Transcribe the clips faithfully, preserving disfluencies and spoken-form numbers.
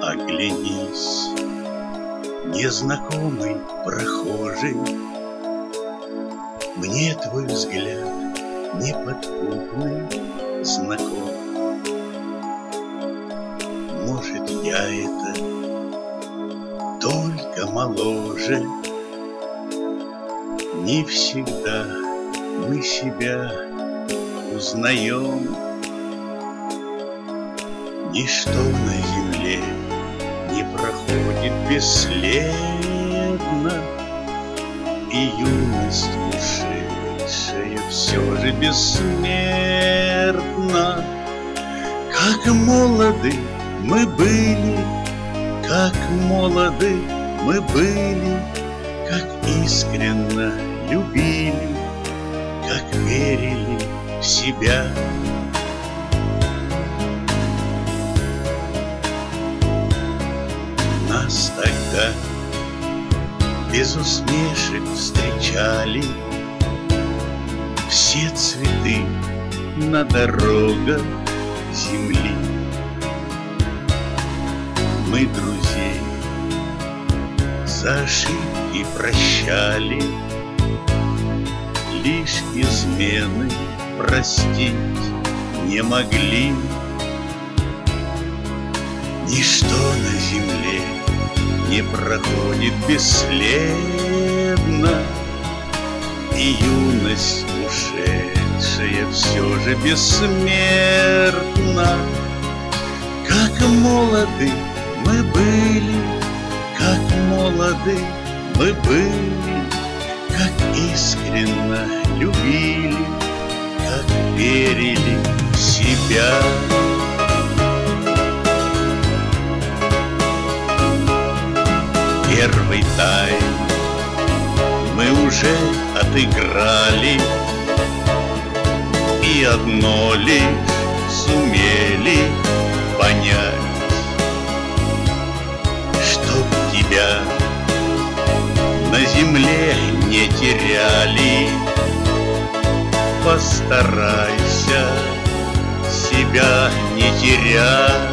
Оглянись, незнакомый прохожий, мне твой взгляд неподкупный знаком. Может, я это только моложе, не всегда мы себя узнаем. Ничто на земле не проходит бесследно, и юность ушедшая все же бессмертна. Как молоды мы были, как молоды мы были, как искренно любили, как верили в себя. Нас тогда без усмешек встречали все цветы на дорогах земли. Мы друзей за ошибки прощали, лишь измены простить не могли. Ничто на земле не проходит бесследно, и юность ушедшая все же бессмертна. Как молоды мы были, как молоды мы были, как искренно любили, как верили в себя. Первый тайм мы уже отыграли, и одно лишь сумели понять, чтоб тебя на земле не теряли. Постарайся себя не терять.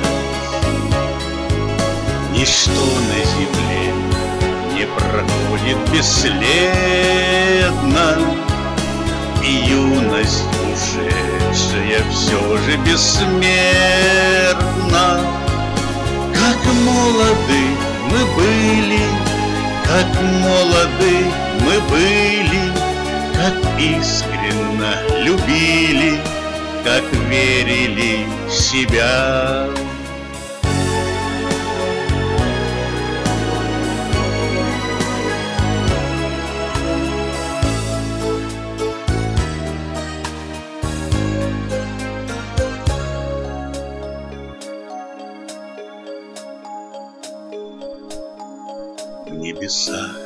Ничто на земле не проходит бесследно, и юность ушедшая все же бессмертна. Как молоды мы были, как молоды мы были, как искренно любили, как верили в себя. В небесах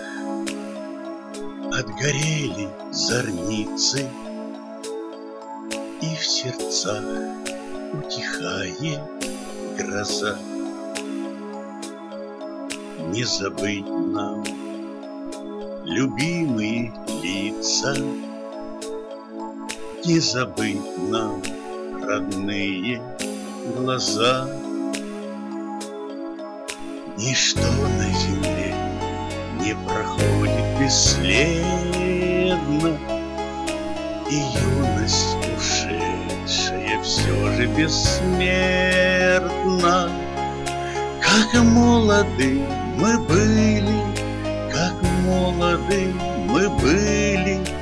отгорели зорницы, и в сердцах утихает гроза. Не забыть нам любимые лица, не забыть нам родные глаза. Ничто на земле не проходит бесследно, и юность ушедшая все же бессмертна. Как молоды мы были, как молоды мы были,